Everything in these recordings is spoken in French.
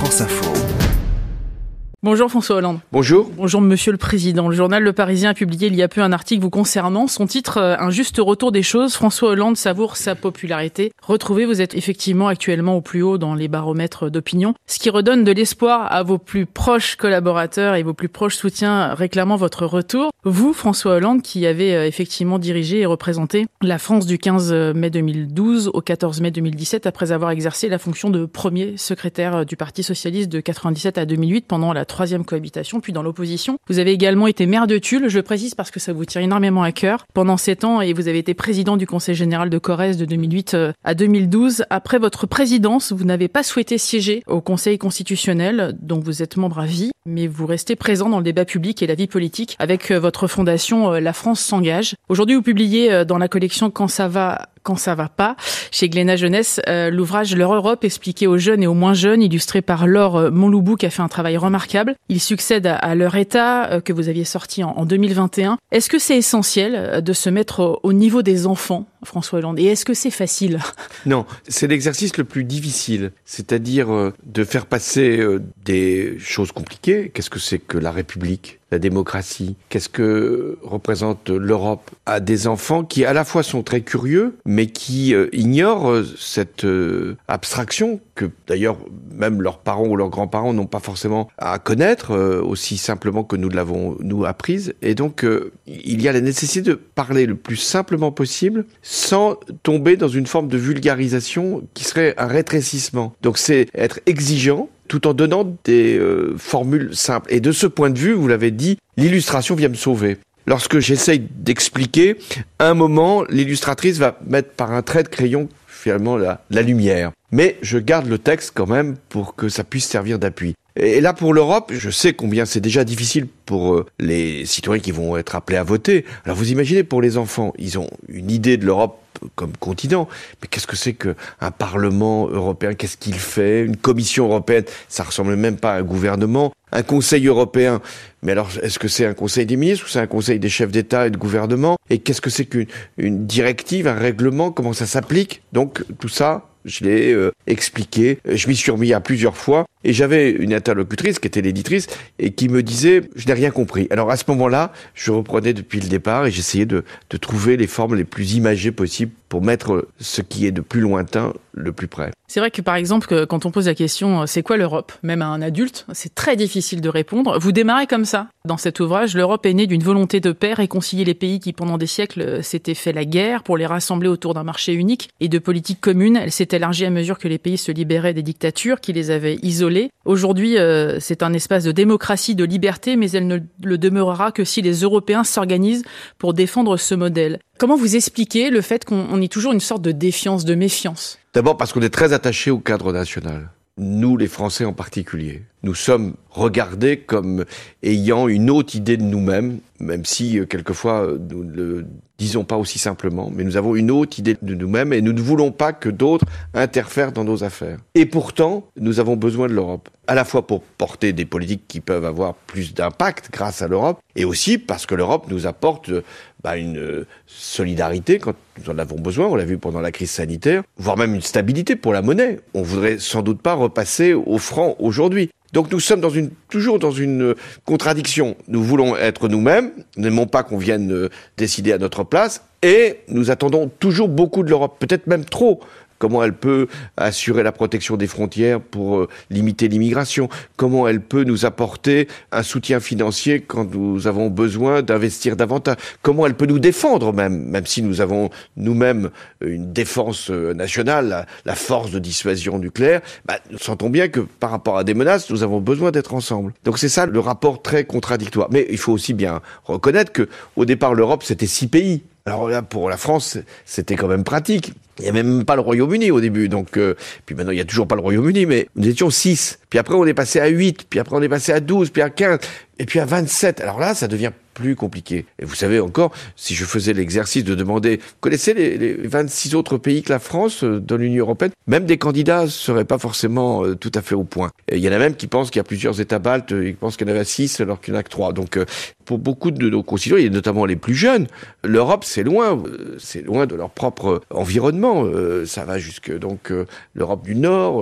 France Info. Bonjour François Hollande. Bonjour. Bonjour Monsieur le Président. Le journal Le Parisien a publié il y a peu un article vous concernant. Son titre, un juste retour des choses. François Hollande savoure sa popularité. Retrouvez, vous êtes effectivement actuellement au plus haut dans les baromètres d'opinion, ce qui redonne de l'espoir à vos plus proches collaborateurs et vos plus proches soutiens réclamant votre retour. Vous, François Hollande, qui avez effectivement dirigé et représenté la France du 15 mai 2012 au 14 mai 2017, après avoir exercé la fonction de premier secrétaire du Parti socialiste de 97 à 2008 pendant la troisième cohabitation, puis dans l'opposition. Vous avez également été maire de Tulle, je le précise parce que ça vous tient énormément à cœur, pendant 7 ans, et vous avez été président du Conseil général de Corrèze de 2008 à 2012. Après votre présidence, vous n'avez pas souhaité siéger au Conseil constitutionnel, dont vous êtes membre à vie, mais vous restez présent dans le débat public et la vie politique avec votre fondation La France s'engage. Aujourd'hui, vous publiez dans la collection Quand ça va pas, chez Glénat Jeunesse, l'ouvrage Leur Europe expliqué aux jeunes et aux moins jeunes, illustré par Laure Montloubout qui a fait un travail remarquable. Il succède à Leur État, que vous aviez sorti en 2021. Est-ce que c'est essentiel de se mettre au niveau des enfants, François Hollande? Et est-ce que c'est facile? Non, c'est l'exercice le plus difficile, c'est-à-dire de faire passer des choses compliquées. Qu'est-ce que c'est que la République ? La démocratie, qu'est-ce que représente l'Europe à des enfants qui à la fois sont très curieux, mais qui ignorent cette abstraction que d'ailleurs même leurs parents ou leurs grands-parents n'ont pas forcément à connaître aussi simplement que nous l'avons nous apprise. Et donc il y a la nécessité de parler le plus simplement possible sans tomber dans une forme de vulgarisation qui serait un rétrécissement. Donc c'est être exigeant, tout en donnant des formules simples. Et de ce point de vue, vous l'avez dit, l'illustration vient me sauver. Lorsque j'essaye d'expliquer, à un moment, l'illustratrice va mettre par un trait de crayon, finalement, la lumière. Mais je garde le texte quand même pour que ça puisse servir d'appui. Et là, pour l'Europe, je sais combien c'est déjà difficile pour les citoyens qui vont être appelés à voter. Alors vous imaginez, pour les enfants, ils ont une idée de l'Europe comme continent. Mais qu'est-ce que c'est qu'un Parlement européen? Qu'est-ce qu'il fait? Une Commission européenne, ça ressemble même pas à un gouvernement. Un Conseil européen, mais alors est-ce que c'est un Conseil des ministres ou c'est un Conseil des chefs d'État et de gouvernement? Et qu'est-ce que c'est qu'une directive, un règlement? Comment ça s'applique? Donc tout ça, je l'ai expliqué, je m'y suis remis à plusieurs fois, et j'avais une interlocutrice qui était l'éditrice et qui me disait « je n'ai rien compris ». Alors à ce moment-là, je reprenais depuis le départ et j'essayais de trouver les formes les plus imagées possibles pour mettre ce qui est de plus lointain le plus près. C'est vrai que par exemple, quand on pose la question « c'est quoi l'Europe ?» même à un adulte, c'est très difficile de répondre. Vous démarrez comme ça. Dans cet ouvrage, l'Europe est née d'une volonté de paix, réconcilier les pays qui pendant des siècles s'étaient fait la guerre pour les rassembler autour d'un marché unique et de politiques communes. Elle s'est élargie à mesure que les pays se libéraient des dictatures qui les avaient isolés. Aujourd'hui, c'est un espace de démocratie, de liberté, mais elle ne le demeurera que si les Européens s'organisent pour défendre ce modèle. Comment vous expliquez le fait qu'on ait toujours une sorte de défiance, de méfiance? D'abord parce qu'on est très attaché au cadre national. Nous, les Français en particulier. Nous sommes regardés comme ayant une autre idée de nous-mêmes, même si quelquefois nous ne le disons pas aussi simplement, mais nous avons une autre idée de nous-mêmes et nous ne voulons pas que d'autres interfèrent dans nos affaires. Et pourtant, nous avons besoin de l'Europe, à la fois pour porter des politiques qui peuvent avoir plus d'impact grâce à l'Europe, et aussi parce que l'Europe nous apporte une solidarité quand nous en avons besoin, on l'a vu pendant la crise sanitaire, voire même une stabilité pour la monnaie. On voudrait sans doute pas repasser au franc aujourd'hui. Donc nous sommes toujours dans une contradiction. Nous voulons être nous-mêmes, nous n'aimons pas qu'on vienne décider à notre place, et nous attendons toujours beaucoup de l'Europe, peut-être même trop. Comment elle peut assurer la protection des frontières pour limiter l'immigration? Comment elle peut nous apporter un soutien financier quand nous avons besoin d'investir davantage? Comment elle peut nous défendre même si nous avons nous-mêmes une défense nationale, la force de dissuasion nucléaire? Nous sentons bien que par rapport à des menaces, nous avons besoin d'être ensemble. Donc c'est ça le rapport très contradictoire. Mais il faut aussi bien reconnaître que au départ l'Europe c'était 6 pays. Alors là, pour la France, c'était quand même pratique. Il n'y a même pas le Royaume-Uni au début, donc puis maintenant il n'y a toujours pas le Royaume-Uni, mais nous étions 6. Puis après on est passé à 8, puis après on est passé à 12, puis à 15, et puis à 27. Alors là, ça devient plus compliqué. Et vous savez encore, si je faisais l'exercice de demander, vous connaissez les 26 autres pays que la France dans l'Union européenne, même des candidats ne seraient pas forcément tout à fait au point. Et il y en a même qui pensent qu'il y a plusieurs États baltes, ils pensent qu'il y en avait 6 alors qu'il n'y en a que 3. Donc pour beaucoup de nos concitoyens, et notamment les plus jeunes, l'Europe c'est loin de leur propre environnement. Ça va jusque donc l'Europe du Nord,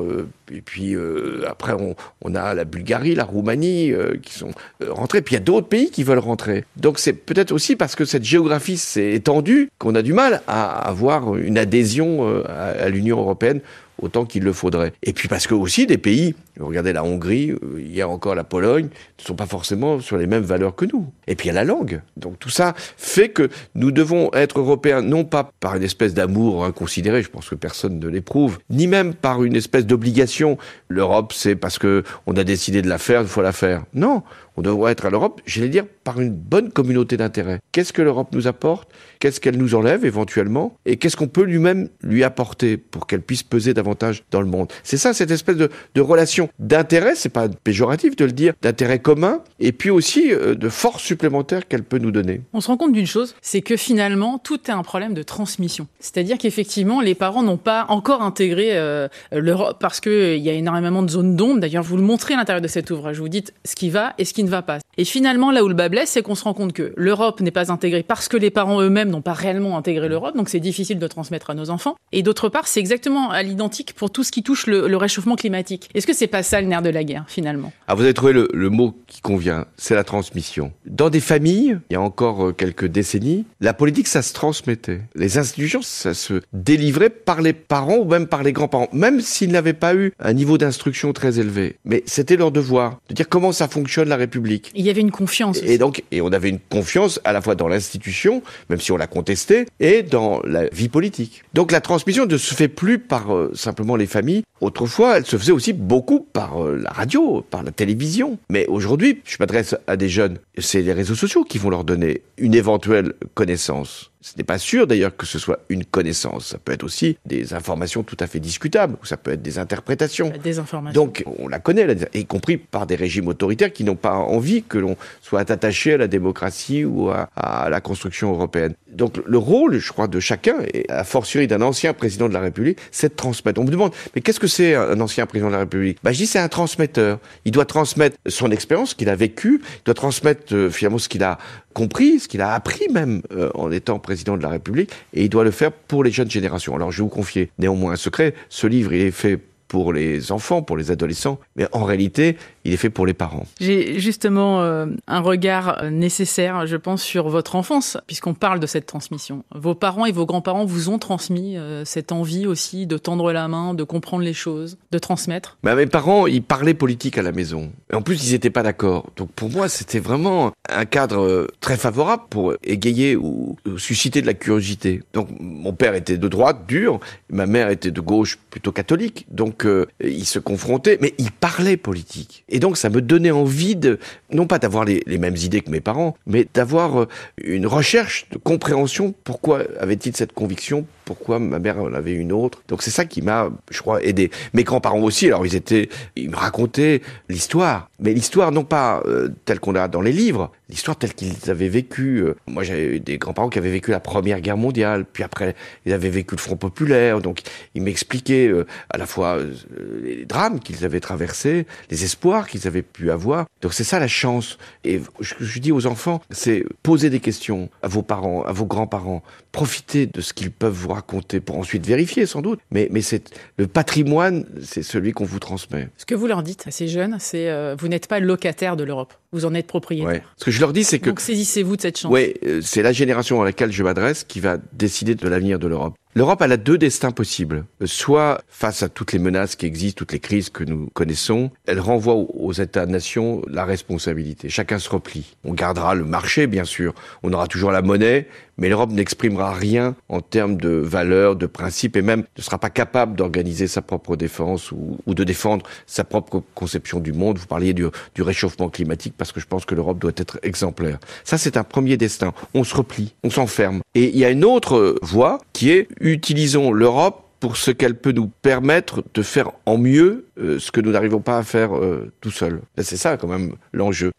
Et puis après, on a la Bulgarie, la Roumanie qui sont rentrés. Puis il y a d'autres pays qui veulent rentrer. Donc c'est peut-être aussi parce que cette géographie s'est étendue qu'on a du mal à avoir une adhésion à l'Union européenne autant qu'il le faudrait. Et puis parce que aussi des pays, regardez la Hongrie, il y a encore la Pologne, ne sont pas forcément sur les mêmes valeurs que nous. Et puis il y a la langue. Donc tout ça fait que nous devons être européens, non pas par une espèce d'amour inconsidéré, je pense que personne ne l'éprouve, ni même par une espèce d'obligation. L'Europe, c'est parce que on a décidé de la faire, il faut la faire. Non, on devrait être à l'Europe, j'allais dire, par une bonne communauté d'intérêts. Qu'est-ce que l'Europe nous apporte ? Qu'est-ce qu'elle nous enlève éventuellement ? Et qu'est-ce qu'on peut lui apporter pour qu'elle puisse peser davantage dans le monde ? C'est ça, cette espèce de relation d'intérêt, c'est pas péjoratif de le dire, d'intérêt commun, et puis aussi de force supplémentaire qu'elle peut nous donner. On se rend compte d'une chose, c'est que finalement, tout est un problème de transmission. C'est-à-dire qu'effectivement, les parents n'ont pas encore intégré l'Europe parce qu'il y a énormément de zones d'ombre. D'ailleurs, vous le montrez à l'intérieur de cet ouvrage. Vous dites ce qui va et ce qui ne va pas. Et finalement, là où le bas blesse, c'est qu'on se rend compte que l'Europe n'est pas intégrée parce que les parents eux-mêmes n'ont pas réellement intégré l'Europe, donc c'est difficile de transmettre à nos enfants. Et d'autre part, c'est exactement à l'identique pour tout ce qui touche le réchauffement climatique. Est-ce que c'est pas ça le nerf de la guerre, finalement ? Ah, vous avez trouvé le mot qui convient, c'est la transmission. Dans des familles, il y a encore quelques décennies, la politique, ça se transmettait. Les institutions, ça se délivrait par les parents ou même par les grands-parents, même s'ils n'avaient pas eu un niveau d'instruction très élevé. Mais c'était leur devoir de dire comment ça fonctionne la République. Il y avait une confiance aussi. Et on avait une confiance à la fois dans l'institution, même si on la contestait, et dans la vie politique. Donc la transmission ne se fait plus par simplement les familles. Autrefois, elle se faisait aussi beaucoup par la radio, par la télévision. Mais aujourd'hui, je m'adresse à des jeunes, c'est les réseaux sociaux qui vont leur donner une éventuelle connaissance. Ce n'est pas sûr d'ailleurs que ce soit une connaissance. Ça peut être aussi des informations tout à fait discutables, ou ça peut être des interprétations. Des informations. Donc on la connaît, y compris par des régimes autoritaires qui n'ont pas envie que l'on soit attaché à la démocratie ou à la construction européenne. Donc le rôle, je crois, de chacun, et a fortiori d'un ancien président de la République, c'est de transmettre. On me demande, mais qu'est-ce que c'est un ancien président de la République ? Je dis c'est un transmetteur. Il doit transmettre son expérience, ce qu'il a vécu, il doit transmettre finalement ce qu'il a compris, ce qu'il a appris même en étant président de la République, et il doit le faire pour les jeunes générations. Alors je vais vous confier néanmoins un secret, ce livre il est fait pour les enfants, pour les adolescents, mais en réalité, il est fait pour les parents. J'ai justement un regard nécessaire, je pense, sur votre enfance, puisqu'on parle de cette transmission. Vos parents et vos grands-parents vous ont transmis cette envie aussi de tendre la main, de comprendre les choses, de transmettre. Mes parents, ils parlaient politique à la maison. Et en plus, ils n'étaient pas d'accord. Donc pour moi, c'était vraiment un cadre très favorable pour égayer ou susciter de la curiosité. Donc mon père était de droite, dur, ma mère était de gauche, plutôt catholique. Donc ils se confrontaient, mais ils parlaient politique. Et donc ça me donnait envie non pas d'avoir les mêmes idées que mes parents, mais d'avoir une recherche de compréhension. Pourquoi avait-il cette conviction ? Pourquoi ma mère en avait une autre ? Donc c'est ça qui m'a, je crois, aidé. Mes grands-parents aussi, alors ils me racontaient l'histoire. Mais l'histoire non pas telle qu'on a dans les livres, l'histoire telle qu'ils avaient vécu. Moi j'avais des grands-parents qui avaient vécu la Première Guerre mondiale, puis après ils avaient vécu le Front populaire, donc ils m'expliquaient à la fois les drames qu'ils avaient traversés, les espoirs qu'ils avaient pu avoir. Donc c'est ça la chance. Et je dis aux enfants, c'est poser des questions à vos parents, à vos grands-parents, profiter de ce qu'ils peuvent vous raconter pour ensuite vérifier sans doute. Mais c'est le patrimoine, c'est celui qu'on vous transmet. Ce que vous leur dites à ces jeunes, c'est vous n'êtes pas locataire de l'Europe, vous en êtes propriétaire. Ouais. Ce que je leur dis, c'est que donc saisissez-vous de cette chance. Oui, c'est la génération à laquelle je m'adresse qui va décider de l'avenir de l'Europe. L'Europe, elle a deux destins possibles. Soit, face à toutes les menaces qui existent, toutes les crises que nous connaissons, elle renvoie aux États-nations la responsabilité. Chacun se replie. On gardera le marché, bien sûr. On aura toujours la monnaie, mais l'Europe n'exprimera rien en termes de valeurs, de principes, et même ne sera pas capable d'organiser sa propre défense ou de défendre sa propre conception du monde. Vous parliez du réchauffement climatique, parce que je pense que l'Europe doit être exemplaire. Ça, c'est un premier destin. On se replie, on s'enferme. Et il y a une autre voie qui est utilisons l'Europe pour ce qu'elle peut nous permettre de faire en mieux ce que nous n'arrivons pas à faire tout seul. C'est ça quand même l'enjeu.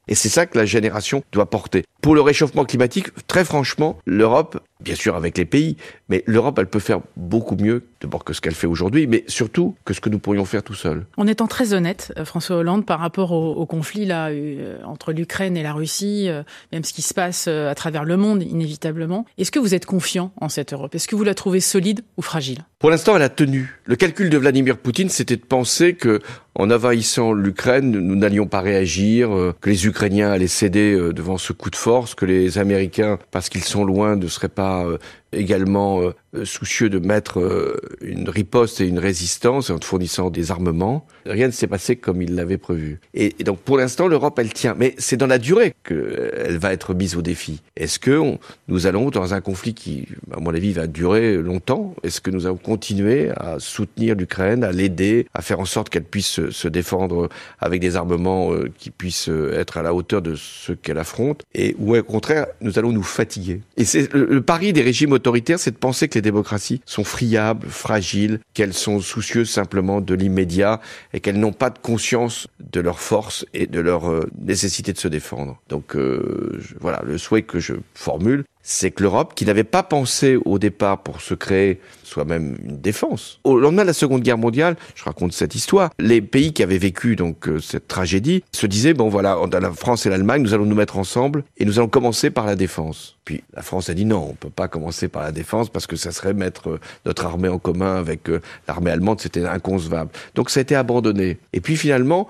Et c'est ça que la génération doit porter. Pour le réchauffement climatique, très franchement, l'Europe, bien sûr avec les pays, mais l'Europe, elle peut faire beaucoup mieux, d'abord que ce qu'elle fait aujourd'hui, mais surtout que ce que nous pourrions faire tout seuls. En étant très honnête, François Hollande, par rapport au conflit là entre l'Ukraine et la Russie, même ce qui se passe à travers le monde, inévitablement, est-ce que vous êtes confiant en cette Europe ? Est-ce que vous la trouvez solide ou fragile ? Pour l'instant, elle a tenu. Le calcul de Vladimir Poutine, c'était de penser que, en envahissant l'Ukraine, nous n'allions pas réagir, que les Ukrainiens allaient céder devant ce coup de force, que les Américains, parce qu'ils sont loin, ne seraient pas également soucieux de mettre une riposte et une résistance en fournissant des armements. Rien ne s'est passé comme il l'avait prévu. Et donc pour l'instant, l'Europe, elle tient. Mais c'est dans la durée qu'elle va être mise au défi. Est-ce que nous allons dans un conflit qui, à mon avis, va durer longtemps ? Est-ce que nous allons continuer à soutenir l'Ukraine, à l'aider, à faire en sorte qu'elle puisse se défendre avec des armements qui puissent être à la hauteur de ce qu'elle affronte ? Ou au contraire, nous allons nous fatiguer. Et c'est le pari des régimes autoritaires, c'est de penser que les démocraties sont friables, fragiles, qu'elles sont soucieuses simplement de l'immédiat et qu'elles n'ont pas de conscience de leur force et de leur nécessité de se défendre. Donc voilà, le souhait que je formule, c'est que l'Europe, qui n'avait pas pensé au départ pour se créer soit même une défense. Au lendemain de la Seconde Guerre mondiale, je raconte cette histoire, les pays qui avaient vécu donc cette tragédie se disaient, bon voilà, la France et l'Allemagne, nous allons nous mettre ensemble et nous allons commencer par la défense. Puis la France a dit non, on peut pas commencer par la défense parce que ça serait mettre notre armée en commun avec l'armée allemande, c'était inconcevable. Donc ça a été abandonné. Et puis finalement,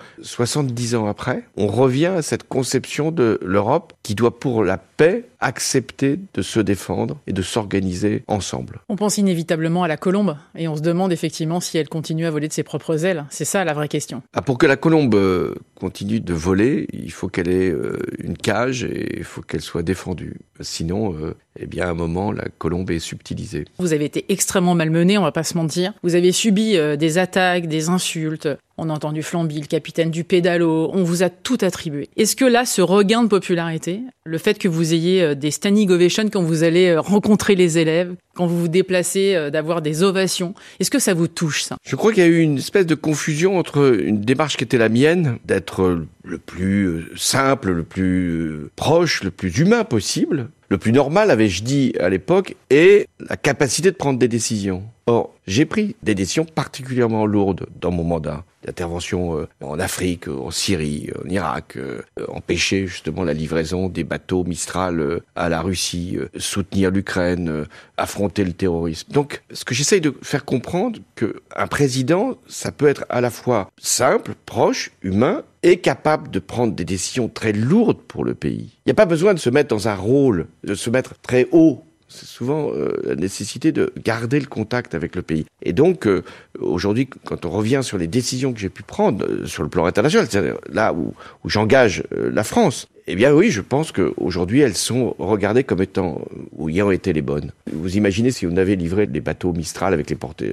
70 ans après, on revient à cette conception de l'Europe qui doit pour la paix accepter de se défendre et de s'organiser ensemble. On pense inévitablement à la colombe et on se demande effectivement si elle continue à voler de ses propres ailes. C'est ça la vraie question. Pour que la colombe continue de voler, il faut qu'elle ait une cage et il faut qu'elle soit défendue. Sinon, à un moment, la colombe est subtilisée. Vous avez été extrêmement malmené, on va pas se mentir. Vous avez subi des attaques, des insultes. On a entendu Flamby, le capitaine du pédalo. On vous a tout attribué. Est-ce que là, ce regain de popularité, le fait que vous ayez des standing ovations quand vous allez rencontrer les élèves, quand vous vous déplacez, d'avoir des ovations, est-ce que ça vous touche, ça ? Je crois qu'il y a eu une espèce de confusion entre une démarche qui était la mienne, d'être le plus simple, le plus proche, le plus humain possible, le plus normal, avais-je dit à l'époque, et la capacité de prendre des décisions. Or, j'ai pris des décisions particulièrement lourdes dans mon mandat. D'intervention en Afrique, en Syrie, en Irak, empêcher justement la livraison des bateaux Mistral à la Russie, soutenir l'Ukraine, affronter le terrorisme. Donc, ce que j'essaye de faire comprendre, qu'un président, ça peut être à la fois simple, proche, humain, et capable de prendre des décisions très lourdes pour le pays. Il n'y a pas besoin de se mettre dans un rôle, de se mettre très haut. C'est souvent la nécessité de garder le contact avec le pays. Et donc, aujourd'hui, quand on revient sur les décisions que j'ai pu prendre sur le plan international, c'est-à-dire là où j'engage la France, eh bien oui, je pense qu'aujourd'hui, elles sont regardées comme étant, ou ayant été les bonnes. Vous imaginez si on avait livré les bateaux Mistral avec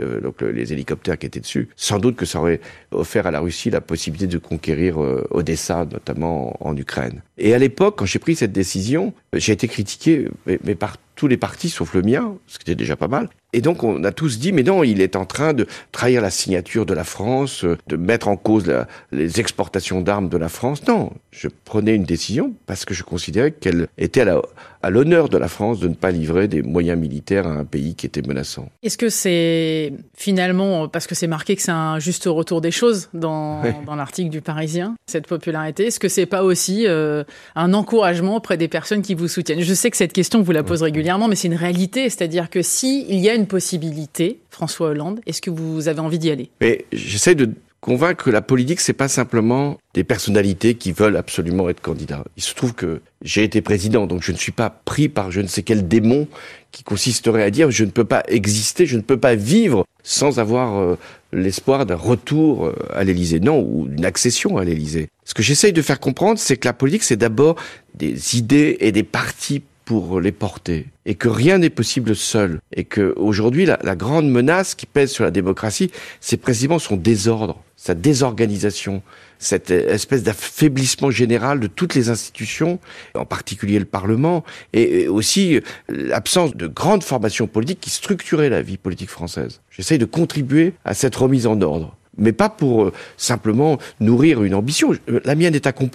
les hélicoptères qui étaient dessus, sans doute que ça aurait offert à la Russie la possibilité de conquérir Odessa, notamment en Ukraine. Et à l'époque, quand j'ai pris cette décision, j'ai été critiqué, mais par tous les partis, sauf le mien, ce qui était déjà pas mal. Et donc, on a tous dit, mais non, il est en train de trahir la signature de la France, de mettre en cause les exportations d'armes de la France. Non, je prenais une décision parce que je considérais qu'elle était à l'honneur de la France de ne pas livrer des moyens militaires à un pays qui était menaçant. Est-ce que c'est finalement, parce que c'est marqué que c'est un juste retour des choses dans l'article du Parisien, cette popularité, est-ce que c'est pas aussi un encouragement auprès des personnes qui vous soutiennent ? Je sais que cette question, vous la posez régulièrement, mais c'est une réalité, c'est-à-dire que s'il y a une possibilité, François Hollande, est-ce que vous avez envie d'y aller ? Mais j'essaie de convaincre que la politique, c'est pas simplement des personnalités qui veulent absolument être candidats. Il se trouve que j'ai été président, donc je ne suis pas pris par je ne sais quel démon qui consisterait à dire je ne peux pas exister, je ne peux pas vivre sans avoir l'espoir d'un retour à l'Élysée. Non, ou d'une accession à l'Élysée. Ce que j'essaye de faire comprendre, c'est que la politique, c'est d'abord des idées et des partis pour les porter, et que rien n'est possible seul, et que aujourd'hui la grande menace qui pèse sur la démocratie, c'est précisément son désordre, sa désorganisation, cette espèce d'affaiblissement général de toutes les institutions, en particulier le Parlement, et aussi l'absence de grandes formations politiques qui structuraient la vie politique française. J'essaye de contribuer à cette remise en ordre, mais pas pour simplement nourrir une ambition. La mienne est accomplie,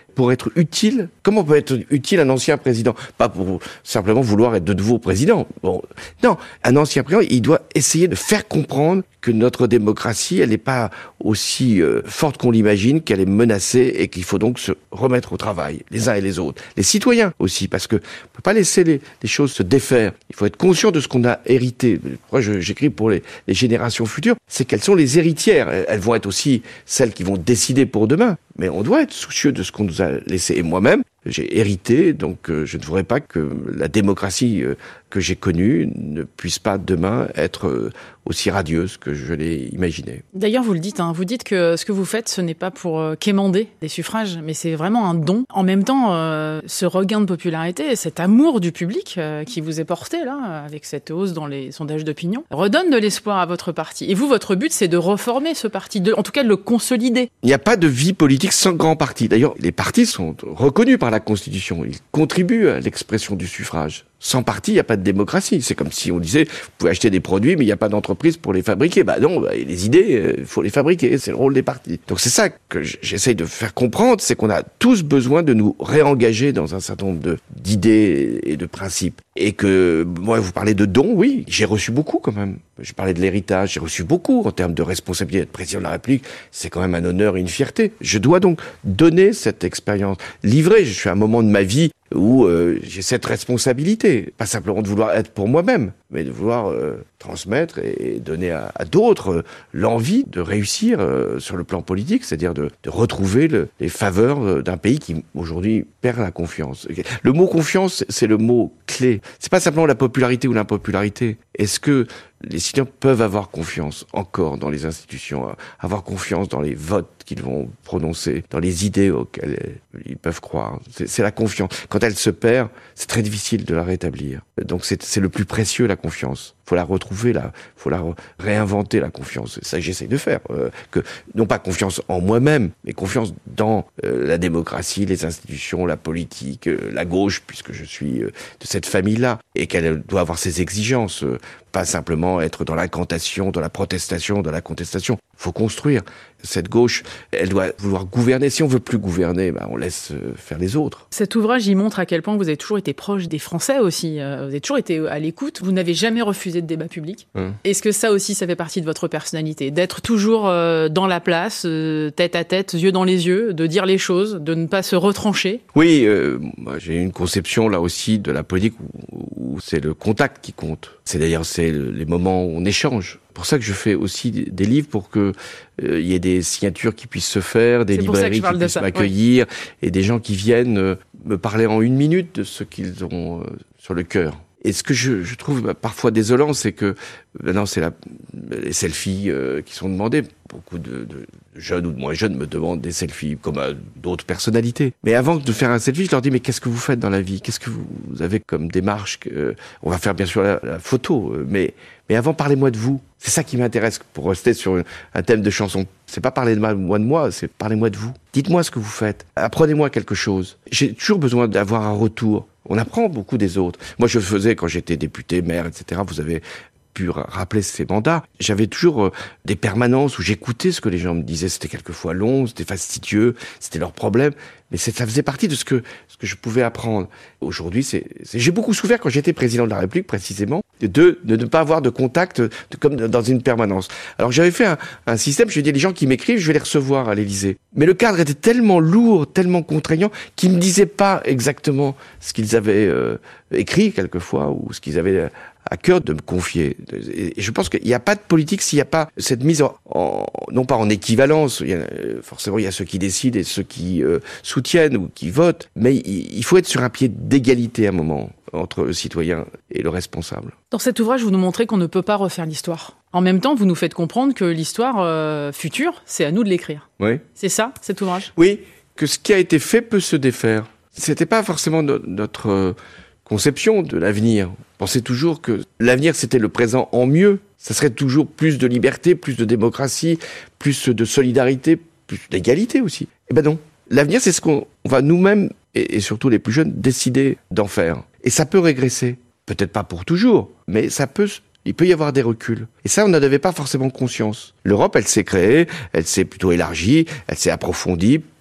pour être utile. Comment peut être utile un ancien président? Pas pour simplement vouloir être de nouveau président. Bon, non, un ancien président, il doit essayer de faire comprendre que notre démocratie, elle n'est pas aussi forte qu'on l'imagine, qu'elle est menacée et qu'il faut donc se remettre au travail, les uns et les autres. Les citoyens aussi, parce que on peut pas laisser les choses se défaire. Il faut être conscient de ce qu'on a hérité. Moi, j'écris pour les générations futures, c'est qu'elles sont les héritières. Elles vont être aussi celles qui vont décider pour demain. Mais on doit être soucieux de ce qu'on nous a laissé. Et moi-même, j'ai hérité, donc je ne voudrais pas que la démocratie que j'ai connue ne puisse pas demain être aussi radieuse que je l'ai imaginée. D'ailleurs, vous le dites, vous dites que ce que vous faites, ce n'est pas pour quémander des suffrages, mais c'est vraiment un don. En même temps, ce regain de popularité, cet amour du public qui vous est porté là, avec cette hausse dans les sondages d'opinion, redonne de l'espoir à votre parti. Et vous, votre but, c'est de reformer ce parti, en tout cas de le consolider. Il n'y a pas de vie politique sans grand parti. D'ailleurs, les partis sont reconnus par la Constitution. Ils contribuent à l'expression du suffrage. Sans parti, il n'y a pas de démocratie. C'est comme si on disait, vous pouvez acheter des produits, mais il n'y a pas d'entreprise pour les fabriquer. Non, les idées, il faut les fabriquer. C'est le rôle des partis. Donc c'est ça que j'essaye de faire comprendre, c'est qu'on a tous besoin de nous réengager dans un certain nombre d'idées et de principes. Et que, moi, vous parlez de dons, oui, j'ai reçu beaucoup quand même. Je parlais de l'héritage, j'ai reçu beaucoup en termes de responsabilité d'être président de la République. C'est quand même un honneur et une fierté. Je dois donc donner cette expérience, livrer. Je suis à un moment de ma vie où j'ai cette responsabilité, pas simplement de vouloir être pour moi-même, mais de vouloir transmettre et donner à d'autres l'envie de réussir sur le plan politique, c'est-à-dire de retrouver les faveurs d'un pays qui aujourd'hui perd la confiance. Le mot confiance, c'est le mot clé. C'est pas simplement la popularité ou l'impopularité. Est-ce que les citoyens peuvent avoir confiance encore dans les institutions, avoir confiance dans les votes qu'ils vont prononcer, dans les idées auxquelles ils peuvent croire. C'est la confiance. Quand elle se perd, c'est très difficile de la rétablir. Donc c'est le plus précieux, la confiance. Faut la retrouver, faut la réinventer, la confiance. C'est ça que j'essaye de faire. Non pas confiance en moi-même, mais confiance dans la démocratie, les institutions, la politique, la gauche, puisque je suis de cette famille-là, et qu'elle doit avoir ses exigences, pas simplement être dans l'incantation, dans la protestation, dans la contestation. Faut construire. Cette gauche, elle doit vouloir gouverner. Si on veut plus gouverner, on laisse faire les autres. Cet ouvrage, il montre à quel point vous avez toujours été proche des Français aussi. Vous avez toujours été à l'écoute. Vous n'avez jamais refusé de débat public. Est-ce que ça aussi, ça fait partie de votre personnalité? D'être toujours dans la place, tête à tête, yeux dans les yeux, de dire les choses, de ne pas se retrancher? Oui, moi, j'ai une conception là aussi de la politique où c'est le contact qui compte. C'est les moments où on échange. C'est pour ça que je fais aussi des livres pour que il y ait des signatures qui puissent se faire, des librairies qui puissent m'accueillir, et des gens qui viennent me parler en 1 minute de ce qu'ils ont sur le cœur. Et ce que je trouve parfois désolant, c'est que maintenant c'est les selfies qui sont demandés. Beaucoup de jeunes ou de moins jeunes me demandent des selfies, comme à d'autres personnalités. Mais avant de faire un selfie, je leur dis, mais qu'est-ce que vous faites dans la vie? Qu'est-ce que vous avez comme démarche? On va faire bien sûr la photo, mais avant, parlez-moi de vous. C'est ça qui m'intéresse, pour rester sur un thème de chanson. C'est pas parler de moi, c'est parlez-moi de vous. Dites-moi ce que vous faites. Apprenez-moi quelque chose. J'ai toujours besoin d'avoir un retour. On apprend beaucoup des autres. Moi, je le faisais quand j'étais député, maire, etc. Vous avez pu rappeler ces mandats. J'avais toujours des permanences où j'écoutais ce que les gens me disaient. C'était quelquefois long, c'était fastidieux, c'était leur problème. Mais ça faisait partie de ce que je pouvais apprendre. Aujourd'hui, j'ai beaucoup souffert quand j'étais président de la République, précisément, de ne pas avoir de contact comme dans une permanence. Alors j'avais fait un système, je dis, les gens qui m'écrivent, je vais les recevoir à l'Élysée. Mais le cadre était tellement lourd, tellement contraignant, qu'ils me disaient pas exactement ce qu'ils avaient écrit quelquefois, ou ce qu'ils avaient à cœur de me confier. Et je pense qu'il n'y a pas de politique s'il n'y a pas cette mise non pas en équivalence. Forcément, il y a ceux qui décident et ceux qui soutiennent ou qui votent. Mais il faut être sur un pied d'égalité à un moment entre le citoyen et le responsable. Dans cet ouvrage, vous nous montrez qu'on ne peut pas refaire l'histoire. En même temps, vous nous faites comprendre que l'histoire future, c'est à nous de l'écrire. Oui. C'est ça, cet ouvrage? Oui, que ce qui a été fait peut se défaire. C'était pas forcément notre conception de l'avenir. On pensait toujours que l'avenir, c'était le présent en mieux. Ça serait toujours plus de liberté, plus de démocratie, plus de solidarité, plus d'égalité aussi. Eh ben non. L'avenir, c'est ce qu'on va nous-mêmes, et surtout les plus jeunes, décider d'en faire. Et ça peut régresser. Peut-être pas pour toujours, mais il peut y avoir des reculs. Et ça, on n'en avait pas forcément conscience. L'Europe, elle s'est créée, elle s'est plutôt élargie, elle s'est approfondie,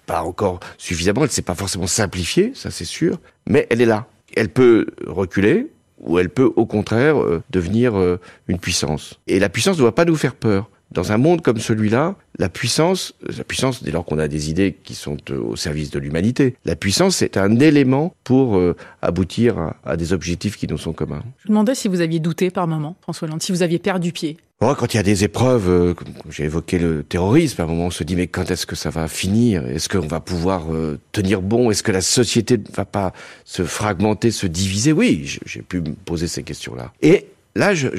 pas encore suffisamment, elle s'est pas forcément simplifiée, ça c'est sûr, mais elle est là. Elle peut reculer, ou elle peut au contraire devenir une puissance. Et la puissance ne doit pas nous faire peur. Dans un monde comme celui-là, la puissance, dès lors qu'on a des idées qui sont au service de l'humanité, la puissance, c'est un élément pour aboutir à des objectifs qui nous sont communs. Je me demandais si vous aviez douté par moment, François Hollande, si vous aviez perdu pied. Bon, quand il y a des épreuves, comme j'ai évoqué le terrorisme, à un moment on se dit mais quand est-ce que ça va finir ? Est-ce qu'on va pouvoir tenir bon ? Est-ce que la société ne va pas se fragmenter, se diviser ? Oui, j'ai pu me poser ces questions-là. Et là, je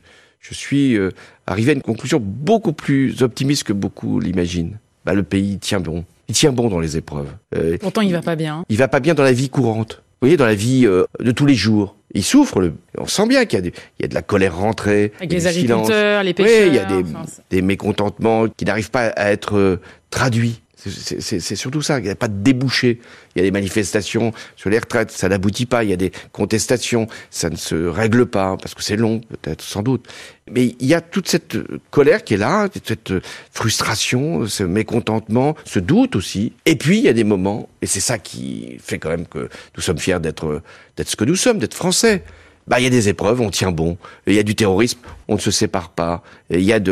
suis arrivé à une conclusion beaucoup plus optimiste que beaucoup l'imaginent. Le pays tient bon. Il tient bon dans les épreuves. Pourtant, il va pas bien. Il va pas bien dans la vie courante. Vous voyez, dans la vie de tous les jours. Il souffre. On sent bien qu'il y a de la colère rentrée. Avec les agriculteurs, les pêcheurs. Oui, il y a des mécontentements qui n'arrivent pas à être traduits. C'est surtout ça, il n'y a pas de débouché. Il y a des manifestations sur les retraites, ça n'aboutit pas. Il y a des contestations, ça ne se règle pas, parce que c'est long, peut-être, sans doute. Mais il y a toute cette colère qui est là, cette frustration, ce mécontentement, ce doute aussi. Et puis, il y a des moments, et c'est ça qui fait quand même que nous sommes fiers d'être ce que nous sommes, d'être français. Il y a des épreuves, on tient bon. Il y a du terrorisme, on ne se sépare pas. Il y a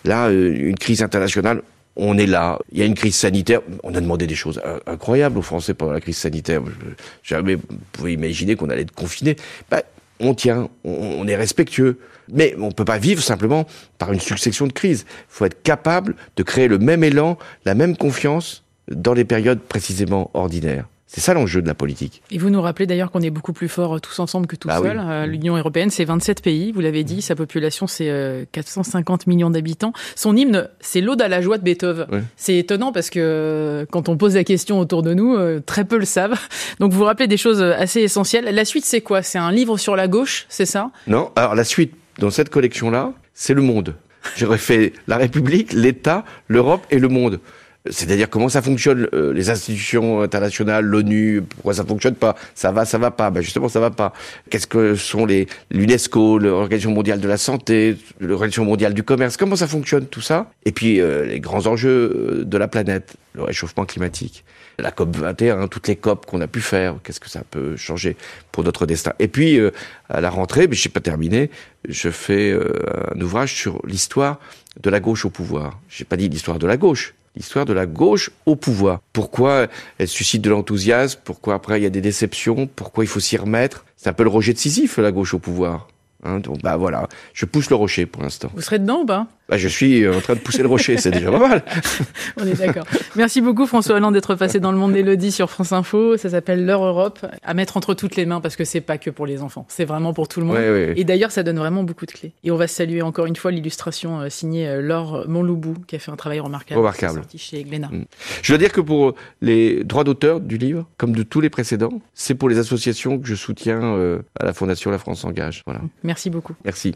une crise internationale, on est là. Il y a une crise sanitaire. On a demandé des choses incroyables aux Français pendant la crise sanitaire. Jamais vous pouvez imaginer qu'on allait être confinés. On tient, on est respectueux. Mais on ne peut pas vivre simplement par une succession de crises. Il faut être capable de créer le même élan, la même confiance dans les périodes précisément ordinaires. C'est ça l'enjeu de la politique. Et vous nous rappelez d'ailleurs qu'on est beaucoup plus forts tous ensemble que tout seul. Oui. L'Union européenne, c'est 27 pays, vous l'avez dit. Sa population, c'est 450 millions d'habitants. Son hymne, c'est l'Aude à la joie de Beethoven. Oui. C'est étonnant parce que quand on pose la question autour de nous, très peu le savent. Donc vous vous rappelez des choses assez essentielles. La suite, c'est quoi ? C'est un livre sur la gauche, c'est ça ? Non, alors la suite, dans cette collection-là, c'est le monde. J'aurais fait la République, l'État, l'Europe et le monde. C'est-à-dire comment ça fonctionne, les institutions internationales, l'ONU, pourquoi ça fonctionne pas, ça va pas, justement ça va pas. Qu'est-ce que sont l'UNESCO, l'Organisation mondiale de la santé, l'Organisation mondiale du commerce, comment ça fonctionne tout ça ? Et puis les grands enjeux de la planète, le réchauffement climatique, la COP 21, toutes les COP qu'on a pu faire, qu'est-ce que ça peut changer pour notre destin ? Et puis à la rentrée, mais je n'ai pas terminé, je fais un ouvrage sur l'histoire de la gauche au pouvoir. J'ai pas dit l'histoire de la gauche. L'histoire de la gauche au pouvoir. Pourquoi elle suscite de l'enthousiasme ? Pourquoi après il y a des déceptions ? Pourquoi il faut s'y remettre ? C'est un peu le Rocher de Sisyphe, la gauche au pouvoir. Donc voilà, je pousse le rocher pour l'instant. Vous serez dedans ou pas ? Je suis en train de pousser le rocher, c'est déjà pas mal. On est d'accord. Merci beaucoup François Hollande d'être passé dans le monde d'Élodie sur France Info. Ça s'appelle L'heure Europe, à mettre entre toutes les mains parce que c'est pas que pour les enfants, c'est vraiment pour tout le monde. Oui. Et d'ailleurs, ça donne vraiment beaucoup de clés. Et on va saluer encore une fois l'illustration signée Laure Montloubou qui a fait un travail remarquable. Sorti chez Glénat. Je dois dire que pour les droits d'auteur du livre, comme de tous les précédents, c'est pour les associations que je soutiens à la Fondation La France Engage. Voilà. Merci beaucoup. Merci.